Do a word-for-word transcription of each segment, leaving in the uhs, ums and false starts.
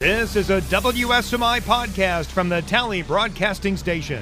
This is a W S M I podcast from the Tally Broadcasting Station.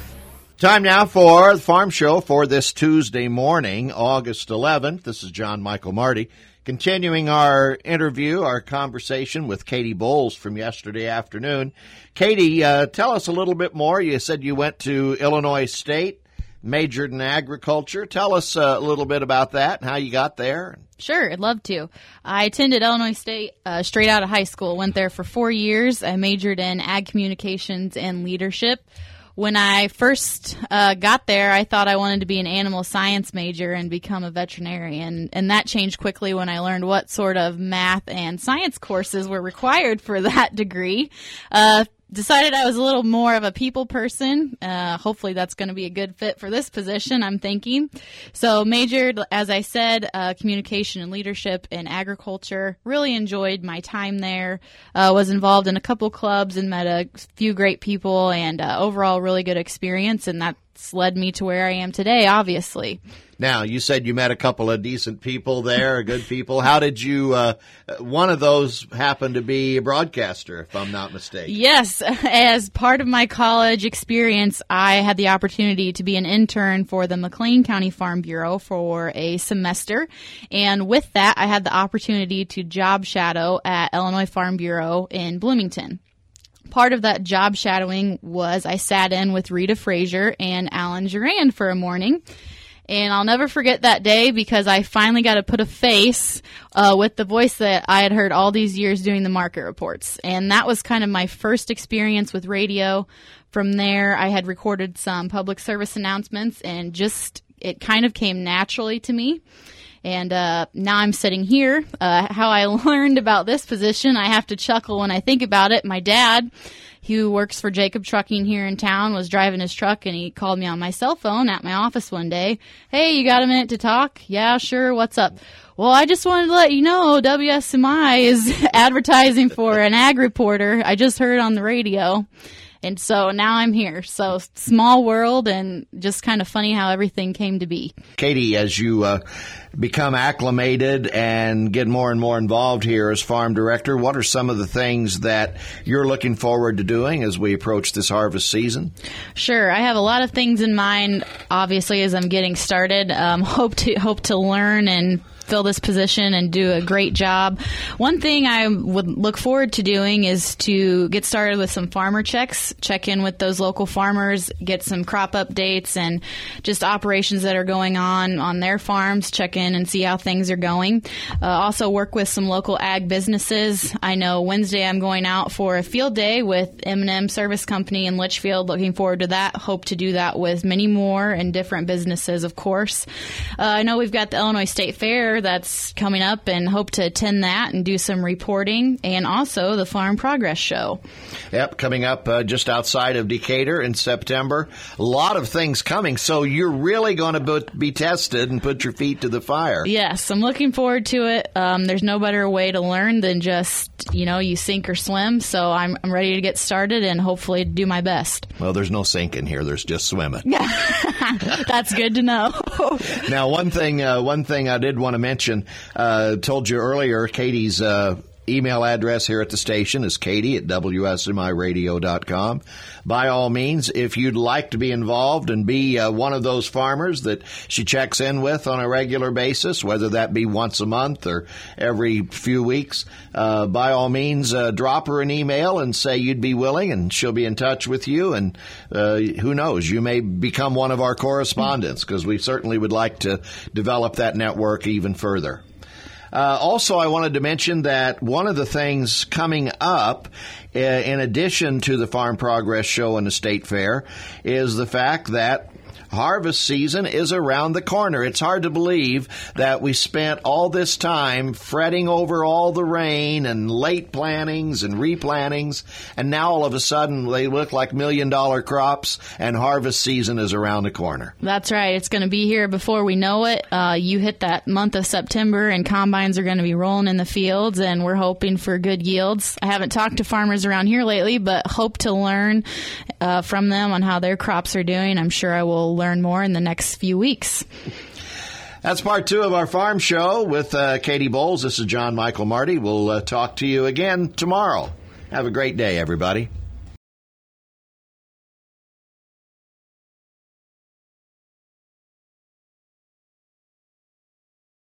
Time now for the Farm Show for this Tuesday morning, August eleventh. This is John Michael Marty. Continuing our interview, our conversation with Katie Bowles from yesterday afternoon. Katie, uh, tell us a little bit more. You said you went to Illinois State, majored in agriculture. Tell us uh, a little bit about that and how you got there. Sure, I'd love to. I attended Illinois State uh, straight out of high school, went there for four years. I majored in ag communications and leadership. When I first uh, got there, I thought I wanted to be an animal science major and become a veterinarian, and that changed quickly when I learned what sort of math and science courses were required for that degree. Uh, decided I was a little more of a people person. Uh, hopefully that's going to be a good fit for this position, I'm thinking. So majored, as I said, uh, communication and leadership in agriculture. Really enjoyed my time there. Uh, was involved in a couple clubs and met a few great people, and uh, overall really good experience, and that's led me to where I am today, obviously. Now, you said you met a couple of decent people there, good people. How did you, uh, one of those happened to be a broadcaster, if I'm not mistaken? Yes. As part of my college experience, I had the opportunity to be an intern for the McLean County Farm Bureau for a semester. And with that, I had the opportunity to job shadow at Illinois Farm Bureau in Bloomington. Part of that job shadowing was I sat in with Rita Frazier and Alan Duran for a morning. And I'll never forget that day because I finally got to put a face uh, with the voice that I had heard all these years doing the market reports. And that was kind of my first experience with radio. From there, I had recorded some public service announcements, and just it kind of came naturally to me. And uh, now I'm sitting here. Uh, how I learned about this position, I have to chuckle when I think about it. My dad, who works for Jacob Trucking here in town, was driving his truck, and he called me on my cell phone at my office one day. Hey, you got a minute to talk? Yeah, sure. What's up? Well, I just wanted to let you know W S M I is advertising for an ag reporter. I just heard on the radio. And so now I'm here. So small world, and just kind of funny how everything came to be. Katie, as you uh, become acclimated and get more and more involved here as farm director, what are some of the things that you're looking forward to doing as we approach this harvest season? Sure. I have a lot of things in mind, obviously, as I'm getting started. Um, hope to hope to learn and fill this position and do a great job. One thing I would look forward to doing is to get started with some farmer checks, check in with those local farmers, get some crop updates and just operations that are going on on their farms, check in and see how things are going. Uh, also work with some local ag businesses. I know Wednesday I'm going out for a field day with M and M Service Company in Litchfield. Looking forward to that. Hope to do that with many more and different businesses, of course. Uh, I know we've got the Illinois State Fair that's coming up, and hope to attend that and do some reporting, and also the Farm Progress Show. Yep, coming up uh, just outside of Decatur in September. A lot of things coming, so you're really going to be tested and put your feet to the fire. Yes, I'm looking forward to it. Um, there's no better way to learn than just, you know, you sink or swim, so I'm, I'm ready to get started and hopefully do my best. Well, there's no sinking here. There's just swimming. That's good to know. Now, one thing, uh, one thing I did want to mention, uh, told you earlier, Katie's uh, email address here at the station is katie at w s m i radio dot com. By all means, if you'd like to be involved and be uh, one of those farmers that she checks in with on a regular basis, whether that be once a month or every few weeks, uh, by all means, uh, drop her an email and say you'd be willing, and she'll be in touch with you. And uh, who knows, you may become one of our correspondents, because we certainly would like to develop that network even further. Uh, also, I wanted to mention that one of the things coming up, uh, in addition to the Farm Progress Show and the State Fair, is the fact that harvest season is around the corner. It's hard to believe that we spent all this time fretting over all the rain and late plantings and replantings, and now all of a sudden they look like million-dollar crops, and harvest season is around the corner. That's right. It's going to be here before we know it. Uh, you hit that month of September, and combines are going to be rolling in the fields, and we're hoping for good yields. I haven't talked to farmers around here lately, but hope to learn uh, from them on how their crops are doing. I'm sure I will learn more in the next few weeks. That's part two of our farm show with uh, Katie Bowles. This is John Michael Marty. We'll uh, talk to you again tomorrow. Have a great day, everybody.